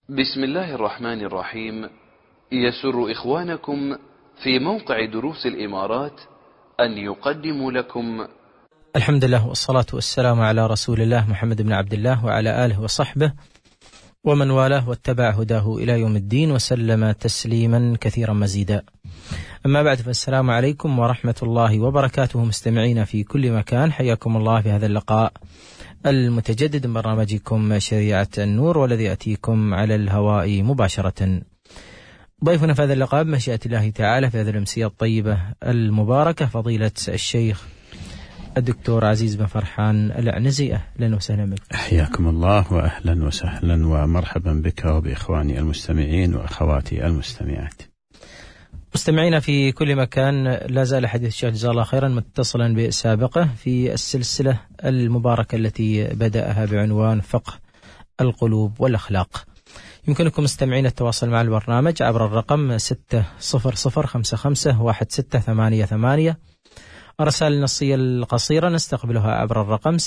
بسم الله الرحمن الرحيم. يسر إخوانكم في موقع دروس الإمارات أن يقدموا لكم الحمد لله والصلاة والسلام على رسول الله محمد بن عبد الله وعلى آله وصحبه ومن والاه واتبع هداه إلى يوم الدين وسلم تسليما كثيرا مزيدا. أما بعد، فالسلام عليكم ورحمة الله وبركاته مستمعين في كل مكان، حياكم الله في هذا اللقاء المتجدد من برنامجكم شريعة النور، والذي يأتيكم على الهواء مباشرة. ضيفنا في هذا اللقاء بمشيئة الله تعالى في هذه الأمسية الطيبة المباركة فضيلة الشيخ الدكتور عزيز بن فرحان العنزي. أهلا وسهلا بك. حياكم الله وأهلا وسهلا ومرحبا بك وبإخواني المستمعين وأخواتي المستمعات. مستمعينا في كل مكان، لا زال حديث الشيخ جزاه الله خيرا متصلا بسابقه في السلسلة المباركة التي بدأها بعنوان فقه القلوب والأخلاق. يمكنكم مستمعين التواصل مع البرنامج عبر الرقم 600551688. الرسائل النصية القصيرة نستقبلها عبر الرقم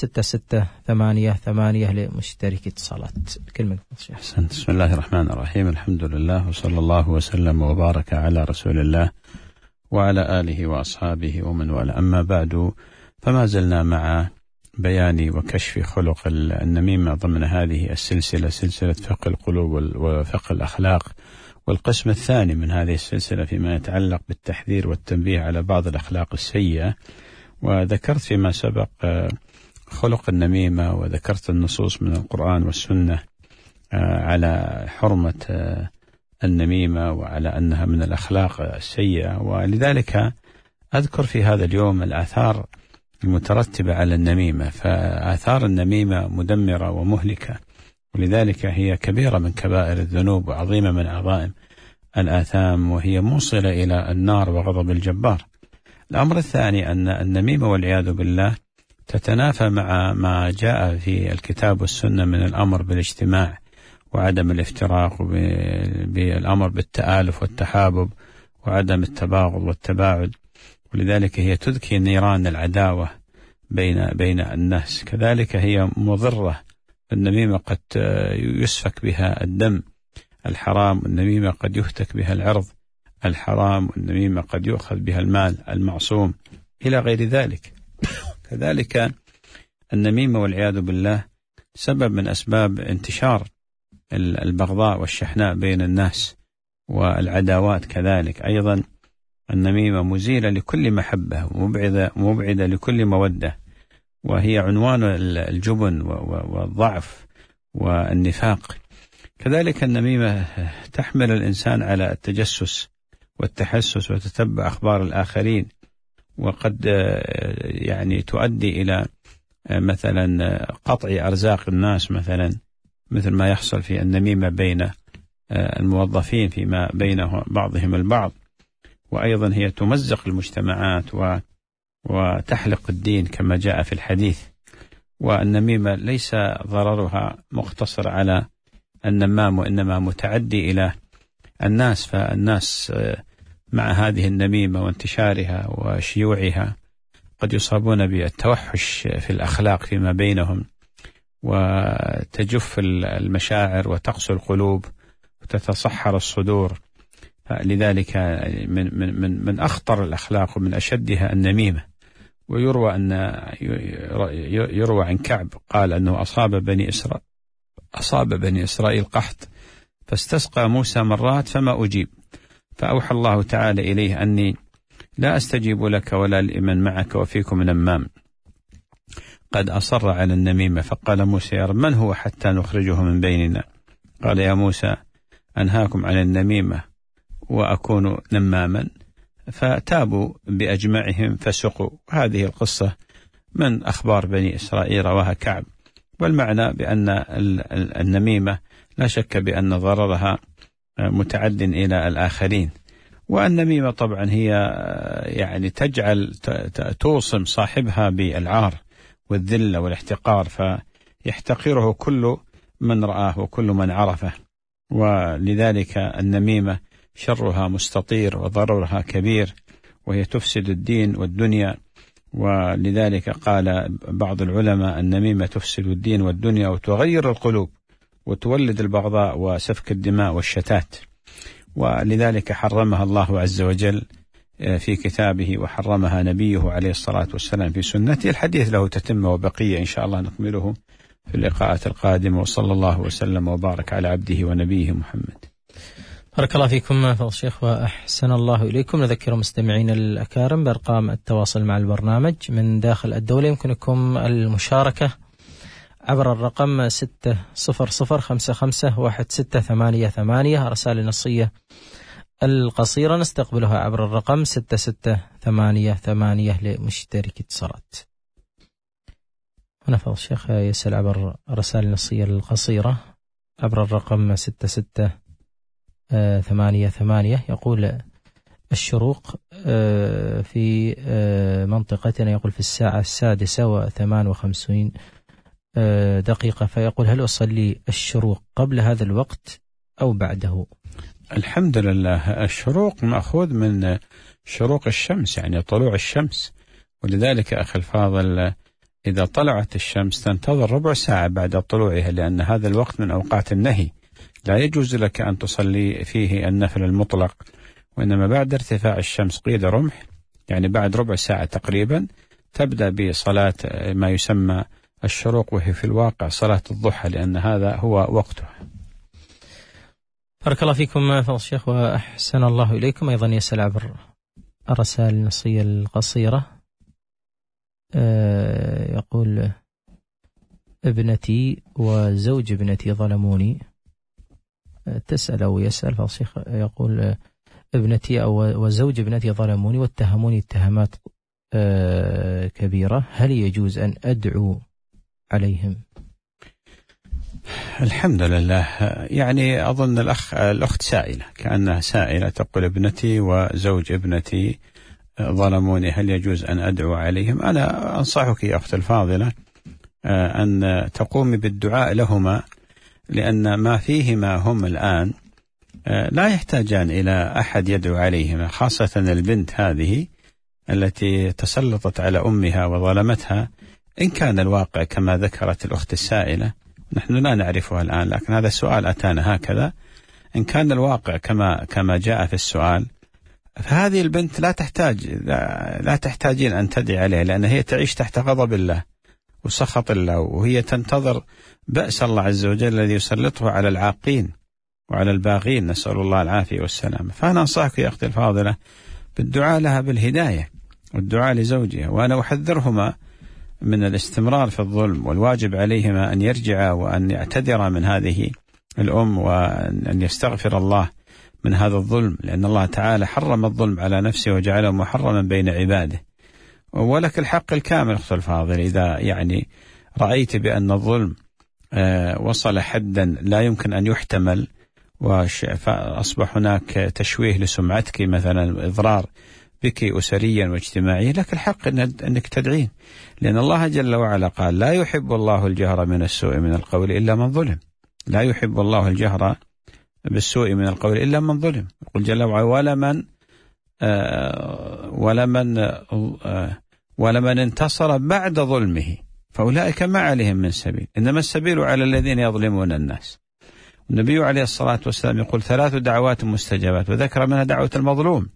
6688 لمشترك اتصالات. كلمة أحسنت. بسم الله الرحمن الرحيم، الحمد لله وصلى الله وسلم وبارك على رسول الله وعلى آله وأصحابه ومن والاه. أما بعد، فما زلنا مع بيان وكشف خلق النميمة ضمن هذه السلسلة، سلسلة فقه القلوب وفقه الأخلاق، والقسم الثاني من هذه السلسلة فيما يتعلق بالتحذير والتنبيه على بعض الأخلاق السيئة. وذكرت فيما سبق خلق النميمة، وذكرت النصوص من القرآن والسنة على حرمة النميمة وعلى أنها من الأخلاق السيئة. ولذلك أذكر في هذا اليوم الآثار المترتبة على النميمة، فآثار النميمة مدمرة ومهلكة، ولذلك هي كبيرة من كبائر الذنوب وعظيمة من عظائم الآثام، وهي موصلة إلى النار وغضب الجبار. الأمر الثاني أن النميمة والعياذ بالله تتنافى مع ما جاء في الكتاب والسنة من الأمر بالاجتماع وعدم الافتراق، بالأمر بالتآلف والتحابب وعدم التباغض والتباعد، ولذلك هي تذكي نيران العداوة بين الناس. كذلك هي مضرة. النميمة قد يسفك بها الدم الحرام، النميمة قد يهتك بها العرض الحرام، والنميمة قد يؤخذ بها المال المعصوم إلى غير ذلك. كذلك النميمة والعياذ بالله سبب من أسباب انتشار البغضاء والشحناء بين الناس والعداوات. كذلك أيضا النميمة مزيلة لكل محبة ومبعدة لكل مودة، وهي عنوان الجبن والضعف والنفاق. كذلك النميمة تحمل الإنسان على التجسس والتحسس وتتبع أخبار الآخرين، وقد يعني تؤدي إلى مثلا قطع أرزاق الناس، مثل ما يحصل في النميمة بين الموظفين فيما بين بعضهم البعض. وأيضا هي تمزق المجتمعات وتحلق الدين كما جاء في الحديث. والنميمة ليس ضررها مقتصر على النمام، وإنما متعدي إلى الناس، فالناس مع هذه النميمة وانتشارها وشيوعها قد يصابون بالتوحش في الأخلاق فيما بينهم، وتجف المشاعر وتقسو القلوب وتتصحر الصدور. لذلك من أخطر الأخلاق ومن أشدها النميمة. ويروى عن كعب قال أنه أصاب بني إسرائيل قحط، فاستسقى موسى مرات فما أجيب، فأوحى الله تعالى إليه أني لا أستجيب لك ولا لمن معك وفيكم نمام قد أصر على النميمة. فقال موسى: يا رب، من هو حتى نخرجه من بيننا؟ قال: يا موسى، أنهاكم عن النميمة وأكون نماما، فتابوا بأجمعهم فسقوا. هذه القصة من أخبار بني إسرائيل رواها كعب. والمعنى بأن النميمة لا شك بأن ضررها متعد إلى الآخرين. والنميمة طبعا هي يعني تجعل توصم صاحبها بالعار والذلة والاحتقار، فيحتقره كل من رآه وكل من عرفه. ولذلك النميمة شرها مستطير وضررها كبير، وهي تفسد الدين والدنيا. ولذلك قال بعض العلماء: النميمة تفسد الدين والدنيا وتغير القلوب وتولد البغضاء وسفك الدماء والشتات، ولذلك حرمها الله عز وجل في كتابه وحرمها نبيه عليه الصلاة والسلام في سنته. الحديث له تتمة وبقية إن شاء الله نكمله في اللقاءات القادمة، وصلى الله وسلم وبارك على عبده ونبيه محمد. بارك الله فيكم فضل الشيخ وأحسن الله إليكم. نذكر مستمعين الأكارم بأرقام التواصل مع البرنامج من داخل الدولة. يمكنكم المشاركة عبر الرقم 600551688. رسائل نصية القصيرة نستقبلها عبر الرقم 6688 لمشترك اتصالات. هنا فضل الشيخ يسأل عبر رسائل النصية القصيرة عبر الرقم 6688. يقول: الشروق في منطقتنا يقول في الساعة 6:58 دقيقة، فيقول: هل أصلي الشروق قبل هذا الوقت أو بعده؟ الحمد لله، الشروق مأخوذ من شروق الشمس، يعني طلوع الشمس، ولذلك أخي الفاضل إذا طلعت الشمس تنتظر ربع ساعة بعد طلوعها، لأن هذا الوقت من أوقات النهي، لا يجوز لك أن تصلي فيه النفل المطلق، وإنما بعد ارتفاع الشمس قيد رمح، يعني بعد ربع ساعة تقريبا تبدأ بصلاة ما يسمى الشروق، وهي في الواقع صلاة الضحى، لأن هذا هو وقته. بارك الله فيكم فضل الشيخ وأحسن الله إليكم. أيضا يسأل عبر الرسائل النصية القصيرة، يقول: ابنتي وزوج ابنتي ظلموني. تسأل أو يسأل فضل الشيخ، يقول: ابنتي وزوج ابنتي ظلموني واتهموني اتهامات كبيرة، هل يجوز أن أدعو عليهم؟ الحمد لله، يعني أظن الأخت سائلة، كأنها سائلة تقول: ابنتي وزوج ابنتي ظلموني، هل يجوز أن أدعو عليهم؟ أنا أنصحك يا أخت الفاضلة أن تقومي بالدعاء لهما، لأن ما فيهما هم الآن لا يحتاجان إلى أحد يدعو عليهما، خاصة البنت هذه التي تسلطت على أمها وظلمتها. إن كان الواقع كما ذكرت الأخت السائلة، نحن لا نعرفها الآن، لكن هذا السؤال أتانا هكذا، إن كان الواقع كما جاء في السؤال، فهذه البنت لا تحتاجين أن تدعي عليها، لأن هي تعيش تحت غضب الله وسخط الله، وهي تنتظر بأس الله عز وجل الذي يسلطه على العاقين وعلى الباغين، نسأل الله العافية والسلام. فأنا أنصحك يا أختي الفاضلة بالدعاء لها بالهداية والدعاء لزوجها، وأنا أحذرهما من الاستمرار في الظلم، والواجب عليهما أن يرجعا وأن يعتذرا من هذه الأم، وأن يستغفر الله من هذا الظلم، لأن الله تعالى حرم الظلم على نفسه وجعله محرما بين عباده. ولك الحق الكامل أخت الفاضل، إذا يعني رأيت بأن الظلم وصل حدا لا يمكن أن يحتمل، فأصبح هناك تشويه لسمعتك مثلا، إضرار بك أسريا واجتماعيا، لك الحق أنك تدعين، لأن الله جل وعلا قال: لا يحب الله الجهر من السوء من القول إلا من ظلم. لا يحب الله الجهر بالسوء من القول إلا من ظلم. يقول جل وعلا: ولمن انتصر بعد ظلمه فأولئك ما عليهم من سبيل، إنما السبيل على الذين يظلمون الناس. النبي عليه الصلاة والسلام يقول: 3 دعوات مستجابات، وذكر منها دعوة المظلوم.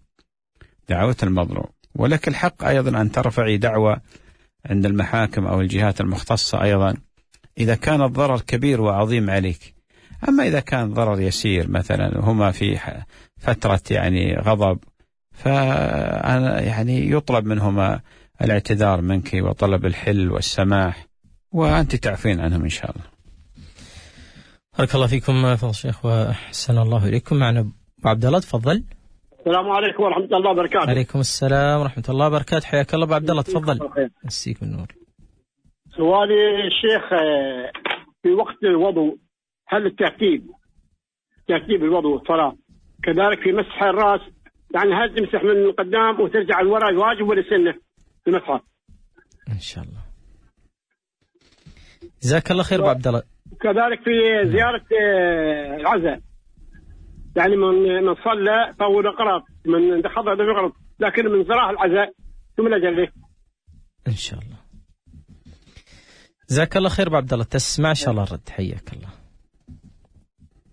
ولك الحق أيضا أن ترفعي دعوة عند المحاكم أو الجهات المختصة أيضا، إذا كان الضرر كبير وعظيم عليك. أما إذا كان ضرر يسير، مثلا هما في فترة يعني غضب، فأنا يعني يطلب منهما الاعتذار منك وطلب الحل والسماح، وأنت تعفين عنهم إن شاء الله. بارك الله فيكم فضل الشيخ وأحسن الله إليكم. معنا أبو عبد الله، تفضل. السلام عليكم ورحمة الله وبركاته. عليكم السلام ورحمة الله وبركاته، حياك الله أبو عبد الله، تفضل. مسيك بالنور. سؤالي الشيخ، في وقت الوضوء هل ترتيب الوضوء الصلاة كذلك في مسح الرأس، يعني هل تمسح من قدام وترجع الوراء واجب ولا سنة المسح؟ إن شاء الله. جزاك الله خير أبو عبد الله. كذلك في زيارة العزاء، يعني من صلى طول قرط، من حضر قرط، لكن من صلاة العزاء ثم الأجل. إن شاء الله. جزاك الله خير أبو عبد الله، تسمع إن شاء الله الرد، حياك الله.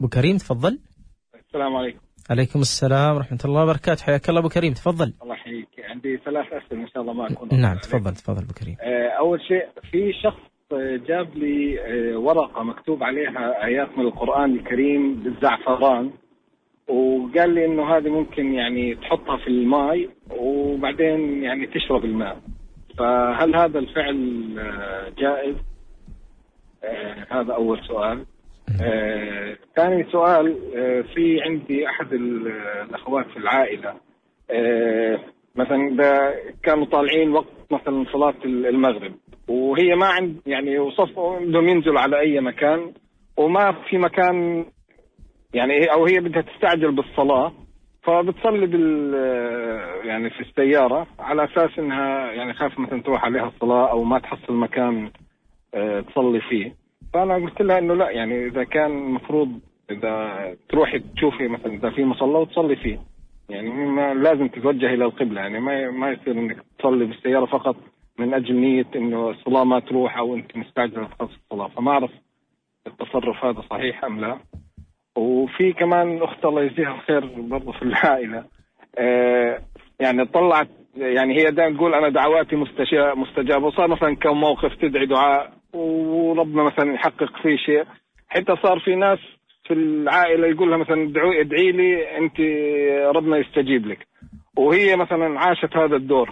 أبو كريم تفضل. السلام عليكم. عليكم السلام ورحمة الله وبركاته، حياك الله أبو كريم تفضل. الله يحييك. عندي 3 أسئلة إن شاء الله ما أكون. نعم تفضل أبو كريم. أول شيء، في شخص جاب لي ورقة مكتوب عليها آيات من القرآن الكريم بالزعفران، وقال لي إنه هذه ممكن يعني تحطها في الماء وبعدين يعني تشرب الماء، فهل هذا الفعل جائز؟ هذا أول سؤال. ثاني سؤال، في عندي أحد الأخوات في العائلة، مثلا كانوا طالعين وقت مثلا صلاة المغرب، وهي ما عند يعني وصفوا انهم ينزلوا على أي مكان، وما في مكان يعني، أو هي بدها تستعجل بالصلاة، فبتصلي يعني في السيارة على أساس إنها يعني خاف مثلا تروح عليها الصلاة أو ما تحصل مكان تصلي فيه. فأنا قلت لها إنه لا، يعني إذا كان مفروض إذا تروحي تشوفي مثلا إذا في مصلى وتصلي فيه، يعني ما لازم تتوجه إلى القبلة، يعني ما يصير إنك تصلي بالسيارة فقط من أجل نية إنه الصلاة ما تروح أو أنت مستعجل تخلص الصلاة. فما أعرف التصرف هذا صحيح أم لا. وفي كمان أخت الله يجزيها الخير برضه في العائلة، يعني طلعت، يعني هي دائما تقول أنا دعواتي مستجابة، وصار مثلا كم موقف تدعي دعاء وربنا مثلا يحقق فيه شيء، حتى صار في ناس في العائلة يقول لها مثلا ادعي لي أنت ربنا يستجيب لك، وهي مثلا عاشت هذا الدور.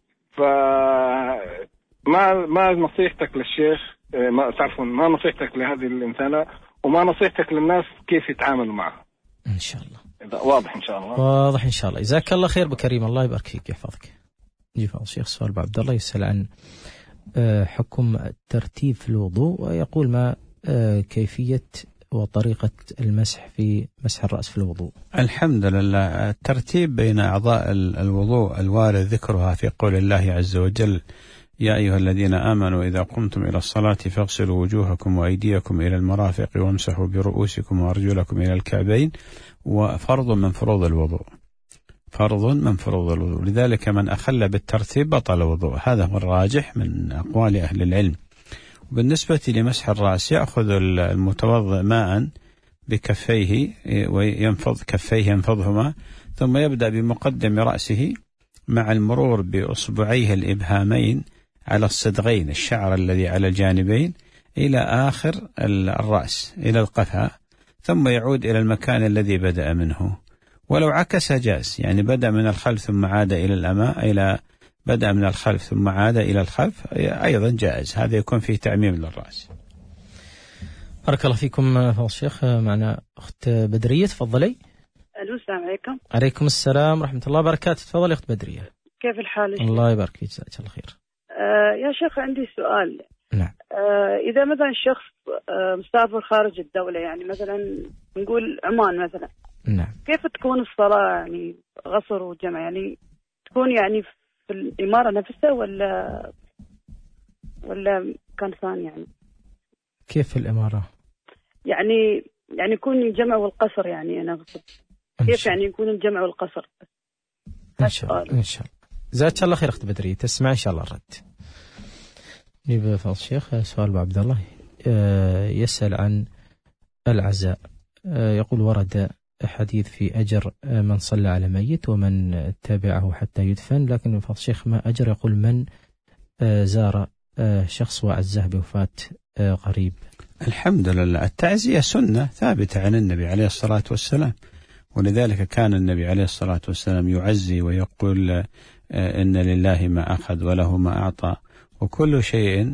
فما نصيحتك للشيخ، ما نصيحتك لهذه الإنسانة، وما نصيحتك للناس كيف يتعاملوا معها؟ إن شاء الله واضح إن شاء الله. واضح إن شاء الله. جزاك الله خير بكريم، الله يبارك فيك يحفظك. نجي فضل الشيخ سؤال أبو عبد الله يسأل عن حكم الترتيب في الوضوء، ويقول ما كيفية وطريقة المسح في مسح الرأس في الوضوء. الحمد لله. الترتيب بين أعضاء الوضوء الوارد ذكرها في قول الله عز وجل: يا أيها الذين آمنوا إذا قمتم إلى الصلاة فاغسلوا وجوهكم وأيديكم إلى المرافق وامسحوا برؤوسكم وأرجلكم إلى الكعبين، وفرض من فروض الوضوء، فرض من فروض الوضوء. لذلك من أخل بالترتيب بطل وضوء، هذا هو الراجح من أقوال أهل العلم. وبالنسبة لمسح الرأس، يأخذ المتوضئ ماء بكفيه وينفض كفيه ينفضهما، ثم يبدأ بمقدم رأسه مع المرور بأصبعيه الإبهامين على الصدغين، الشعر الذي على الجانبين، إلى آخر الرأس إلى القفا، ثم يعود إلى المكان الذي بدأ منه. ولو عكس جاز، يعني بدأ من الخلف ثم عاد إلى الأمام، بدأ من الخلف ثم عاد إلى الخلف، أيضا جائز. هذا يكون فيه تعميم للرأس. بارك الله فيكم فضل الشيخ. معنا أخت بدرية، تفضلي. ألو، السلام عليكم. عليكم السلام ورحمة الله وبركاته. تفضلي أخت بدرية. كيف الحال؟ الله يبارك فيك، جزاك الله خير. يا شيخ عندي سؤال. نعم. إذا مثلا الشخص مسافر خارج الدولة، يعني مثلا نقول عمان مثلا، نعم، كيف تكون الصلاة يعني غصر وجمع، يعني تكون يعني في الإمارة نفسها ولا كان ثاني؟ يعني كيف في الإمارة؟ يعني يكون الجمع والقصر، يعني أنا أقصد كيف يعني يكون الجمع والقصر. إن شاء الله إن شاء الله. جزاك الله خير أخت بدرية، تسمع إن شاء الله الرد. نجيب فضل الشيخ سؤال أبو عبد الله يسأل عن العزاء. يقول ورد حديث في أجر من صلى على ميت ومن تابعه حتى يدفن، لكن فضل الشيخ ما أجر يقول من زار شخص وعزاه بوفاة قريب. الحمد لله. التعزية سنة ثابتة عن النبي عليه الصلاة والسلام، ولذلك كان النبي عليه الصلاة والسلام يعزي ويقول إن لله ما أخذ وله ما أعطى وكل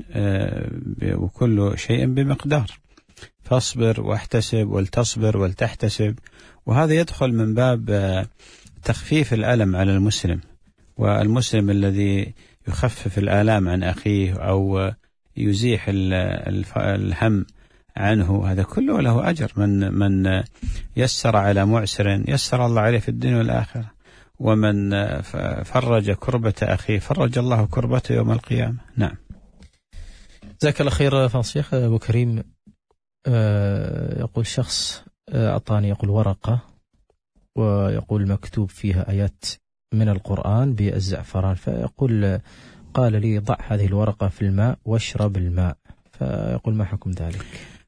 شيء بمقدار، فاصبر واحتسب ولتصبر ولتحتسب. وهذا يدخل من باب تخفيف الألم على المسلم، والمسلم الذي يخفف الآلام عن أخيه أو يزيح الهم عنه، هذا كله له أجر. من يسر على معسر يسر الله عليه في الدنيا والآخرة، ومن فرج كربة أخيه فرج الله كربته يوم القيامة. نعم. جزاك الله خير فضل الشيخ. أبو كريم يقول شخص أعطاني يقول ورقة، ويقول مكتوب فيها آيات من القرآن بالزعفران، فيقول قال لي ضع هذه الورقة في الماء واشرب الماء، فيقول ما حكم ذلك؟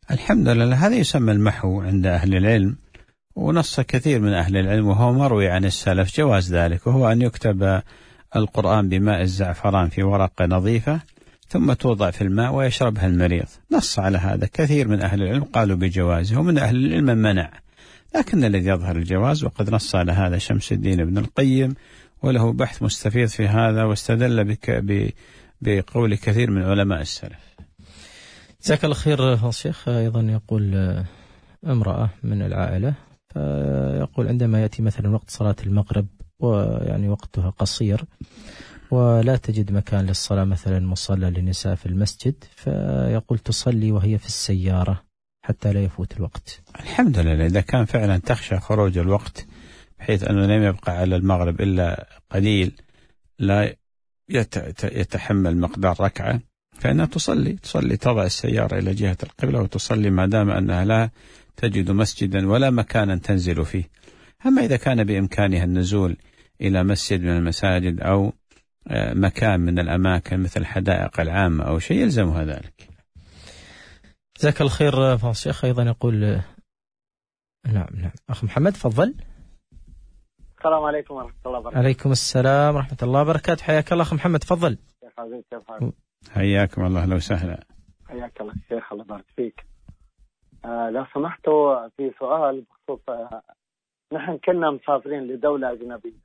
الحمد لله، هذا يسمى المحو عند أهل العلم، ونص كثير من أهل العلم وهو مروي عن السلف جواز ذلك، وهو أن يكتب القرآن بماء الزعفران في ورقة نظيفة ثم توضع في الماء ويشربها المريض. نص على هذا كثير من أهل العلم قالوا بجوازه، ومن أهل العلم من منع، لكن الذي يظهر الجواز، وقد نص على هذا شمس الدين ابن القيم، وله بحث مستفيض في هذا، واستدل بقول كثير من علماء السلف. جزاك الله خير الشيخ. أيضا يقول امرأة من العائلة، فيقول عندما يأتي مثلا وقت صلاة المغرب ويعني وقتها قصير ولا تجد مكان للصلاة، مثلا مصلى للنساء في المسجد، فيقول تصلي وهي في السيارة حتى لا يفوت الوقت. الحمد لله، إذا كان فعلا تخشى خروج الوقت بحيث أنه لم يبقى على المغرب إلا قليل لا يتحمل مقدار ركعة، فإنها تصلي تضع السيارة إلى جهة القبلة وتصلي، ما دام أنها لا تجد مسجدا ولا مكانا تنزل فيه. أما إذا كان بإمكانها النزول إلى مسجد من المساجد أو مكان من الأماكن مثل الحدائق العامة أو شيء يلزمها ذلك. جزاك الله خير فضل الشيخ. أيضا يقول نعم أخ محمد تفضل. السلام عليكم ورحمة الله وبركاته. عليكم السلام ورحمة الله وبركاته. حياك الله أخ محمد تفضل. كيف حالك؟ حياكم الله، لو سهلا. حياك الله الشيخ، الله يبارك فيك. لو سمحتوا في سؤال بخصوص نحن كنا مسافرين لدولة أجنبية.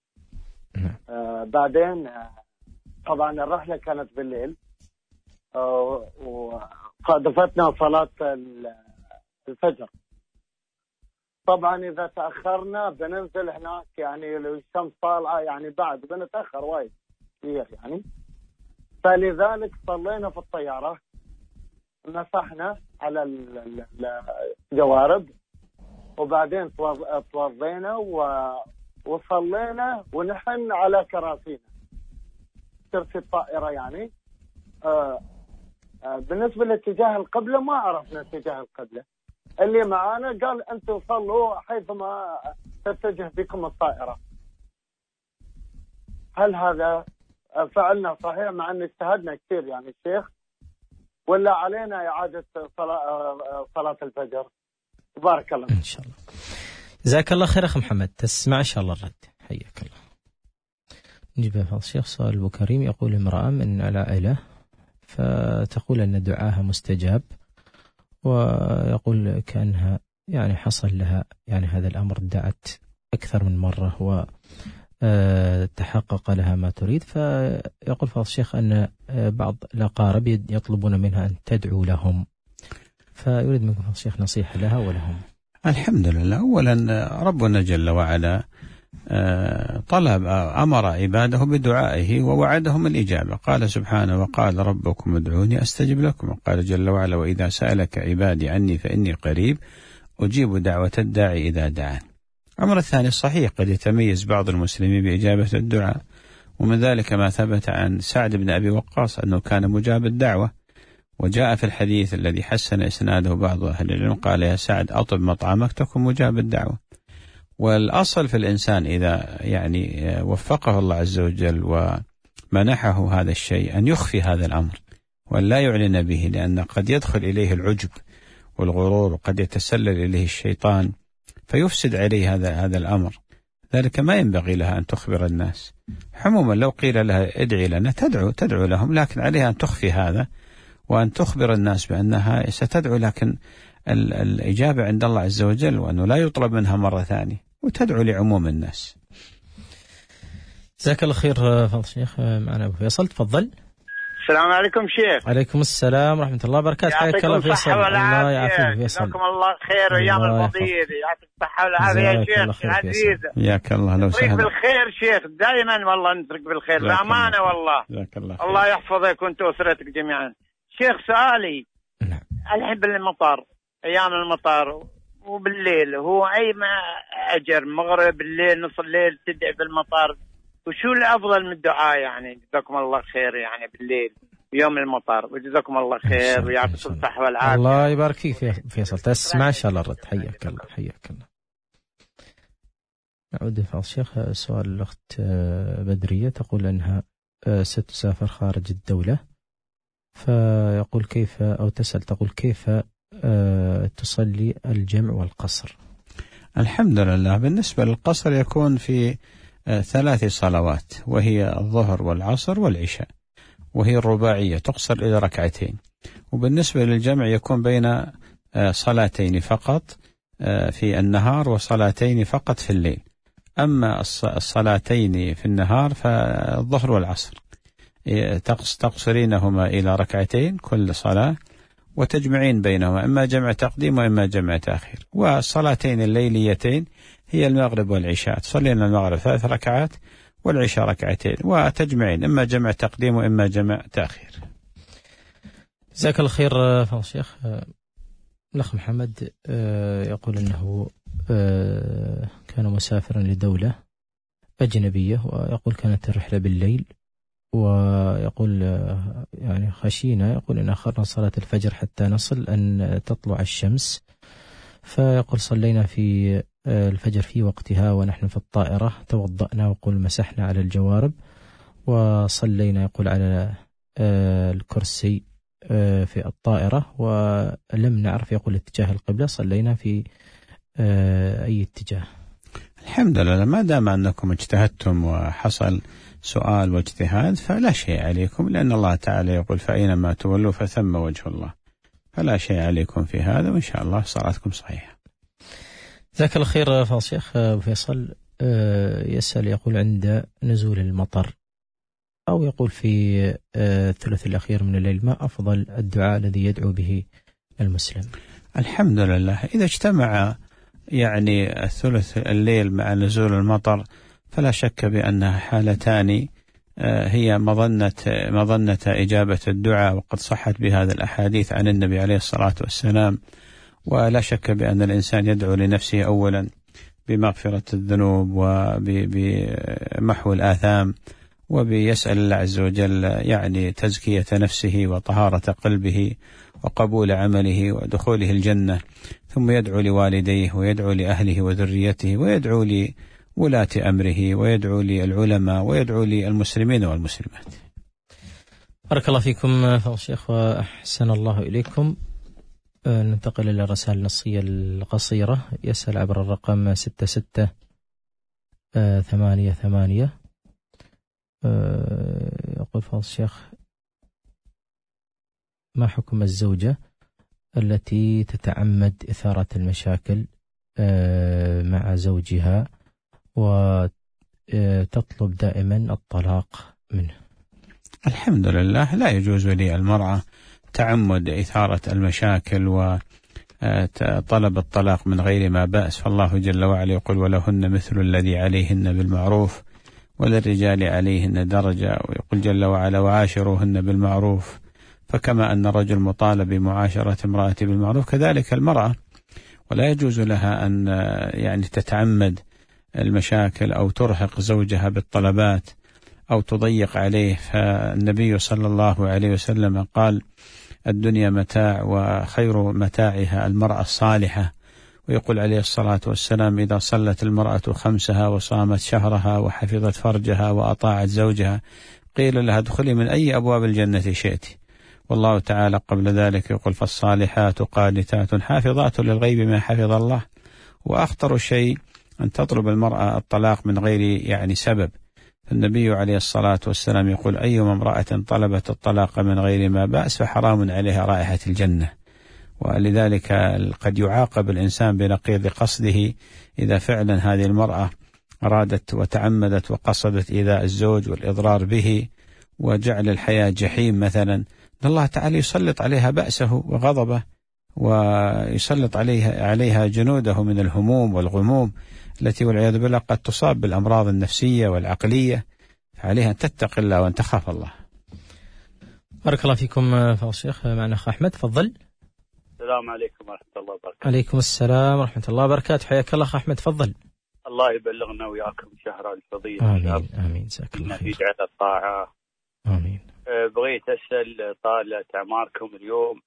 بعدين طبعا الرحلة كانت بالليل، وصادفتنا صلاة الفجر. طبعا إذا تأخرنا بننزل هناك، يعني لو الشمس طالعة يعني بعد بنتأخر وايد كثير يعني. فلذلك صلينا في الطيارة، مسحنا على الجوارب، وبعدين توضينا وصلينا ونحن على كراسينا كرسي الطائرة يعني. بالنسبة لاتجاه القبلة ما عرفنا اتجاه القبلة، اللي معانا قال أنتم صلوا حيثما تتجه بكم الطائرة. هل هذا فعلنا صحيح مع أن اجتهدنا كثير يعني الشيخ، ولا علينا إعادة صلاة الفجر؟ بارك الله إن شاء الله. جزاك الله خير أخ محمد، تسمع إن شاء الله الرد. حياك الله. نجيب يا الشيخ. سؤال أبو كريم يقول امرأة من العائلة فتقول أن دعاها مستجاب، ويقول كأنها يعني حصل لها يعني هذا الأمر، دعت أكثر من مرة وتحقق لها ما تريد. فيقول فضل الشيخ أن بعض الأقارب يطلبون منها أن تدعو لهم، فيريد منكم فضل الشيخ نصيحة لها ولهم. الحمد لله، أولا ربنا جل وعلا أمر عباده بدعائه ووعدهم الإجابة. قال سبحانه وقال ربكم ادعوني أستجب لكم، وقال جل وعلا وإذا سألك عبادي عني فإني قريب أجيب دعوة الداعي إذا دعان. الأمر الثاني صحيح قد يتميز بعض المسلمين بإجابة الدعاء، ومن ذلك ما ثبت عن سعد بن أبي وقاص أنه كان مجاب الدعوة، وجاء في الحديث الذي حسن إسناده بعض أهل العلم قال يا سعد أطب مطعمك تكن مجاب الدعوة. والأصل في الإنسان إذا يعني وفقه الله عز وجل ومنحه هذا الشيء أن يخفي هذا الأمر وأن لا يعلن به، لأن قد يدخل إليه العجب والغرور، وقد يتسلل إليه الشيطان فيفسد عليه هذا الأمر. ذلك ما ينبغي لها أن تخبر الناس. عموما لو قيل لها ادعي لنا تدعو لهم، لكن عليها أن تخفي هذا وأن تخبر الناس بأنها ستدعو، لكن الإجابة عند الله عز وجل، وأنه لا يطلب منها مرة ثانية، وتدعو لعموم الناس. جزاك الله خير فضل الشيخ. معنا أبو فيصل تفضل. السلام عليكم شيخ. عليكم السلام ورحمة الله وبركاته. حياك الله فيصل. الله يعافيك فيصل. جزاكم الله خير وأيام الفضيل. يعطيك الصحة والعافية يا شيخ عزيز. حياك الله، لو نترك بالخير شيخ، دائما والله نترك بالخير بأمانة والله. الله يحفظك وأنت وأسرتك جميعا. شيخ سؤالي الحين بالمطار، أيام المطار وبالليل، هو أي ما أجر مغرب بالليل نص الليل تدعي بالمطار، وشو الأفضل من الدعاء يعني؟ جزاكم الله خير يعني بالليل يوم المطار، وجزاكم الله خير ويعطيكم الصحة والعافية. الله يبارك فيك فيصل، تسمع إن شاء الله الرد. حياك الله حياك الله. نعود فضل الشيخ. سؤال الأخت بدرية تقول أنها ستسافر خارج الدولة، فيقول كيف، أو تسأل تقول كيف تصلي الجمع والقصر؟ الحمد لله. بالنسبة للقصر يكون في 3 صلوات، وهي الظهر والعصر والعشاء، وهي الرباعية تقصر إلى 2 وبالنسبة للجمع يكون بين 2 فقط في النهار و2 فقط في الليل. أما 2 في النهار فالظهر والعصر تقصرينهما إلى 2 كل صلاة، وتجمعين بينهما إما جمع تقديم وإما جمع تأخير. والصلاتين الليليتين هي المغرب والعشاء، تصلين المغرب 3 ركعات والعشاء 2 وتجمعين إما جمع تقديم وإما جمع تأخير. جزاك الله خير فضل الشيخ. الأخ محمد يقول أنه كان مسافرا لدولة أجنبية، ويقول كانت الرحلة بالليل، ويقول يعني خشينا، يقول إن أخرنا صلاة الفجر حتى نصل أن تطلع الشمس، فيقول صلينا في الفجر في وقتها ونحن في الطائرة، توضأنا وقل مسحنا على الجوارب وصلينا يقول على الكرسي في الطائرة، ولم نعرف يقول اتجاه القبلة، صلينا في أي اتجاه. الحمد لله، ما دام أنكم اجتهدتم وحصل سؤال واجتهاد فلا شيء عليكم، لأن الله تعالى يقول فأينما تولوا فثم وجه الله، فلا شيء عليكم في هذا، وإن شاء الله صلاتكم صحيحة. جزاك الله خير فضل الشيخ. فيصل يسأل يقول عند نزول المطر أو يقول في الثلث الأخير من الليل، ما أفضل الدعاء الذي يدعو به المسلم؟ الحمد لله، إذا اجتمع يعني الثلث الليل مع نزول المطر فلا شك بأنها حالتان هي مظنة إجابة الدعاء، وقد صحت بهذا الأحاديث عن النبي عليه الصلاة والسلام. ولا شك بأن الإنسان يدعو لنفسه أولا بمغفرة الذنوب وبمحو الآثام، وبيسأل الله عز وجل يعني تزكية نفسه وطهارة قلبه وقبول عمله ودخوله الجنة، ثم يدعو لوالديه ويدعو لأهله وذريته ويدعو لولاة أمره ويدعو للعلماء ويدعو للمسلمين والمسلمات. بارك الله فيكم فضل الشيخ وأحسن الله إليكم. ننتقل إلى الرسائل النصية القصيرة. يسأل عبر الرقم 6688. يقول فضل الشيخ: ما حكم الزوجة التي تتعمد إثارة المشاكل مع زوجها وتطلب دائما الطلاق منه؟ الحمد لله، لا يجوز للمرأة تعمد إثارة المشاكل وطلب الطلاق من غير ما بأس، فالله جل وعلا يقول: ولهن مثل الذي عليهن بالمعروف وللرجال عليهن درجة، ويقول جل وعلا: وعاشروهن بالمعروف. فكما أن الرجل مطالب بمعاشرة امرأته بالمعروف كذلك المرأة، ولا يجوز لها أن يعني تتعمد المشاكل أو ترهق زوجها بالطلبات أو تضيق عليه. فالنبي صلى الله عليه وسلم قال: الدنيا متاع وخير متاعها المرأة الصالحة. ويقول عليه الصلاة والسلام: إذا صلت المرأة 5 وصامت شهرها وحفظت فرجها وأطاعت زوجها قيل لها: ادخلي من أي أبواب الجنة شئت. والله تعالى قبل ذلك يقول: فالصالحات قانتات حافظات للغيب ما حفظ الله. وأخطر شيء أن تطلب المرأة الطلاق من غير يعني سبب. النبي عليه الصلاة والسلام يقول: أيما امرأة طلبت الطلاق من غير ما بأس فحرام عليها رائحة الجنة. ولذلك قد يعاقب الإنسان بنقيض قصده إذا فعلا هذه المرأة أرادت وتعمدت وقصدت إيذاء الزوج والإضرار به وجعل الحياة جحيم مثلا. الله تعالى يسلط عليها بأسه وغضبه، ويسلط عليها جنوده من الهموم والغموم التي والعياذ بالله قد تصاب بالأمراض النفسية والعقلية. فعليها أن تتقي الله وأن تخاف الله. بارك الله فيكم فضل الشيخ. معنا أخ أحمد، تفضل. السلام عليكم ورحمة الله وبركاته. عليكم السلام ورحمة الله وبركاته، حياك الله أخ أحمد، تفضل. الله يبلغنا وياكم شهر الفضيل. آمين آمين، جزاك الله خير. نفيد على الطاعة. آمين. بغيت أسأل طالة أعماركم اليوم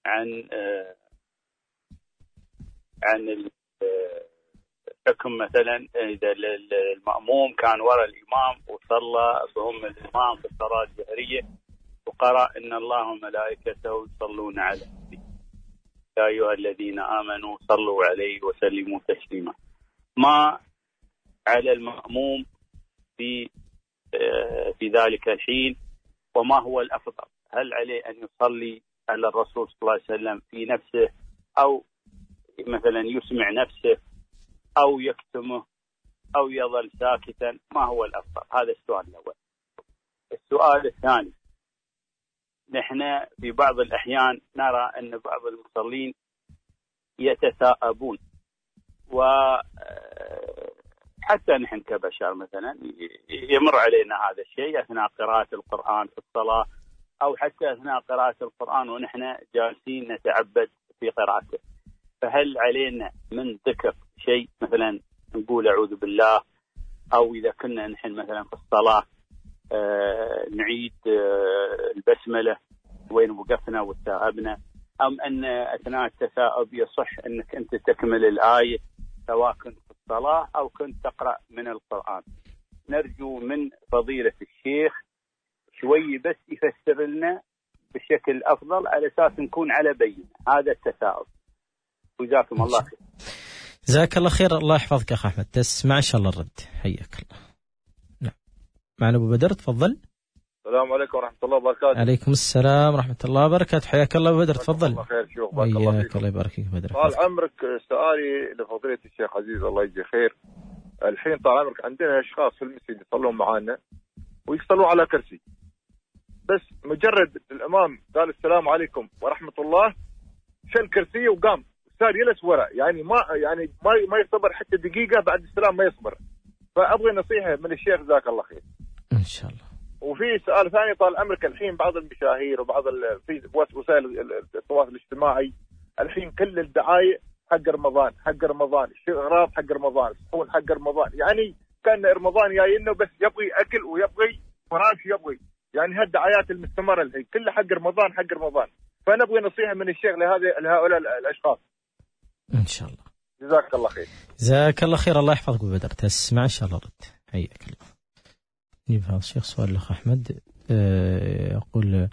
عن الحكم مثلا إذا المأموم كان وراء الإمام وصلى بهم الإمام في الصلاة الجهرية وقرأ إن الله وملائكته يصلون على النبي، يا أيها الذين آمنوا صلوا عليه وسلموا تسليما. ما على المأموم في ذلك الحين، وما هو الأفضل؟ هل عليه أن يصلي على الرسول صلى الله عليه وسلم في نفسه، أو مثلا يسمع نفسه، أو يكتمه، أو يظل ساكتا؟ ما هو الأفضل؟ هذا السؤال الأول. السؤال الثاني، نحن في بعض الأحيان نرى أن بعض المصلين يتثاءبون، وحتى نحن كبشر مثلا يمر علينا هذا الشيء أثناء قراءة القرآن في الصلاة، أو حتى أثناء قراءة القرآن ونحن جالسين نتعبد في قراءته. فهل علينا من ذكر شيء مثلا نقول أعوذ بالله، أو إذا كنا نحن مثلا في الصلاة نعيد البسملة وين وقفنا وتثاءبنا، أم أن أثناء التثاؤب يصح أنك أنت تكمل الآية سواء كنت في الصلاة أو كنت تقرأ من القرآن؟ نرجو من فضيلة الشيخ شوي بس يفسر لنا بشكل أفضل على أساس نكون على بينة هذا التثاؤب. وجزاكم الله خير. جزاك الله خير. الله يحفظك يا أخ أحمد. تسمع إن شاء الله الرد. حياك الله. نعم معنا أبو بدر، تفضل. السلام عليكم ورحمة الله وبركاته. عليكم السلام ورحمة الله وبركاته. حياك الله أبو بدر، تفضل. الله خير شيوخ، بارك الله فيك. الله يبارك فيك بدر. طال عمرك، سؤالي لفضيلة الشيخ عزيز الله يجزيه خير. الحين طال عمرك عندنا أشخاص في المسجد يصلون معانا ويصلون على كرسي، بس مجرد الإمام قال السلام عليكم ورحمة الله شل كرسيه وقام صار يلس ورا، يعني ما يصبر حتى دقيقة بعد السلام ما يصبر. فأبغي نصيحة من الشيخ جزاك الله خير. إن شاء الله. وفي سؤال ثاني طال عمرك، الحين بعض المشاهير وبعض في وسائل التواصل الاجتماعي الحين كل الدعاية حق رمضان حق رمضان، اغراض حق رمضان، صحون حق رمضان، يعني كان رمضان جاي انه بس يبغي اكل ويبغي فراش يبغي، يعني هالدعايات المستمرة الحين كلها حق رمضان حق رمضان. فنبغي نصيحة من الشيخ لهؤلاء الاشخاص. ان شاء الله. جزاك الله خير. جزاك الله خير. الله يحفظك بدر. تسمع ان شاء الله رد. حياك الله. نبغى الشيخ سؤال الأخ أحمد. يقول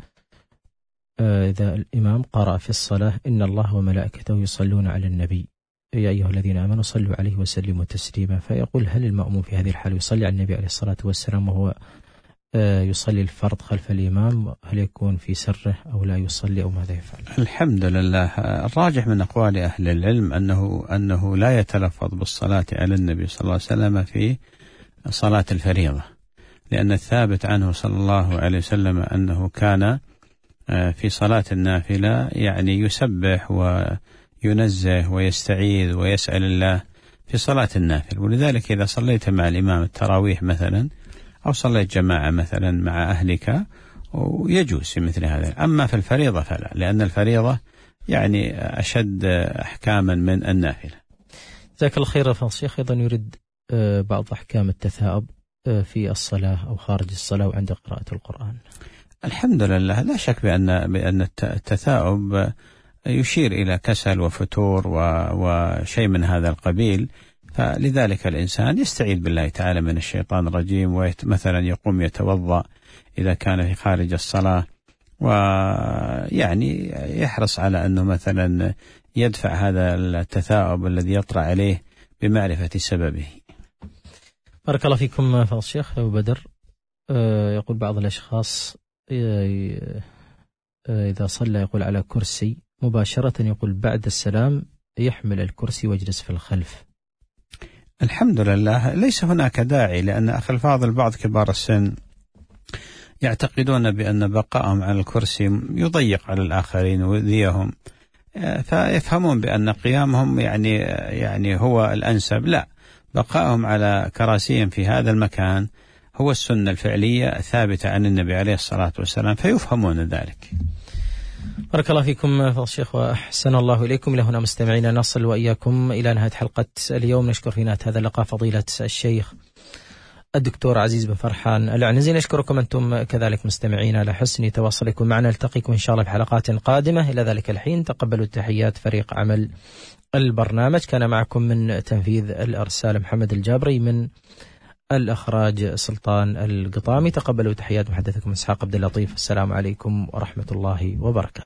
إذا الإمام قرأ في الصلاة إن الله وملائكته يصلون على النبي يا أيها الذين آمنوا صلوا عليه وسلموا تسليما، فيقول هل المأموم في هذه الحالة يصلي على النبي عليه الصلاة والسلام وهو يصلي الفرض خلف الإمام؟ هل يكون في سره أو لا يصلي أو ماذا يفعل؟ الحمد لله، الراجح من أقوال أهل العلم أنه لا يتلفظ بالصلاة على النبي صلى الله عليه وسلم في صلاة الفريضة، لأن الثابت عنه صلى الله عليه وسلم أنه كان في صلاة النافلة يعني يسبح وينزه ويستعيذ ويسأل الله في صلاة النافل. ولذلك إذا صليت مع الإمام التراويح مثلا أو صليت جماعة مثلا مع أهلك ويجوز في مثل هذا. أما في الفريضة فلا، لأن الفريضة يعني أشد أحكاما من النافلة. جزاك الله خير. فالشيخ أيضا يريد بعض أحكام التثاؤب في الصلاة أو خارج الصلاة وعند قراءة القرآن. الحمد لله، لا شك بأن التثاؤب يشير إلى كسل وفتور وشيء من هذا القبيل، فلذلك الإنسان يستعيذ بالله تعالى من الشيطان الرجيم، ومثلا يقوم يتوضأ إذا كان في خارج الصلاة، ويعني يحرص على أنه مثلا يدفع هذا التثاؤب الذي يطرأ عليه بمعرفة سببه. بارك الله فيكم فضل الشيخ أبو بدر. يقول بعض الأشخاص إذا صلى يقول على كرسي مباشرة، يقول بعد السلام يحمل الكرسي ويجلس في الخلف. الحمد لله، ليس هناك داعي، لأن أخي الفاضل بعض كبار السن يعتقدون بأن بقائهم على الكرسي يضيق على الآخرين ويؤذيهم، فيفهمون بأن قيامهم يعني هو الأنسب. لا، بقائهم على كراسيهم في هذا المكان هو السنة الفعلية الثابتة عن النبي عليه الصلاة والسلام، فيفهمون ذلك. بارك الله فيكم فضل الشيخ وأحسن الله إليكم. إلى هنا مستمعينا نصل وإياكم إلى نهاية حلقة اليوم. نشكر في نهاية هذا اللقاء فضيلة الشيخ الدكتور عزيز بن فرحان العنزي. نشكركم أنتم كذلك مستمعين على حسن تواصلكم معنا. نلتقيكم إن شاء الله في حلقات قادمة. إلى ذلك الحين تقبلوا تحيات فريق عمل البرنامج. كان معكم من تنفيذ الإرسال محمد الجابري، من الإخراج سلطان القطامي. تقبلوا تحيات محدثكم إسحاق عبد اللطيف. السلام عليكم ورحمة الله وبركاته.